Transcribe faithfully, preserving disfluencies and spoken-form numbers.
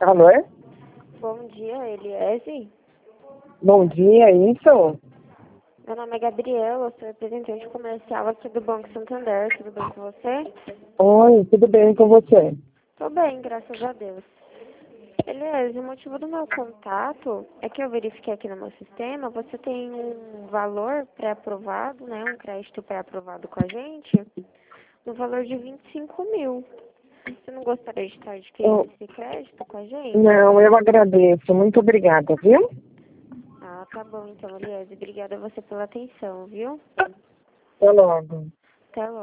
Alô? Bom dia, Eliese. Bom dia, isso? Meu nome é Gabriela, sou representante comercial aqui do Banco Santander. Tudo bem com você? Oi, tudo bem com você? Tô bem, graças a Deus. Eliese, o motivo do meu contato é que eu verifiquei aqui no meu sistema, você tem um valor pré-aprovado, né, um crédito pré-aprovado com a gente, no valor de vinte e cinco mil. Você não gostaria de estar adquirindo Eu- esse crédito com a gente? Não, eu agradeço. Muito obrigada, viu? Ah, tá bom então, Eliese. Obrigada a você pela atenção, viu? Até logo. Até logo.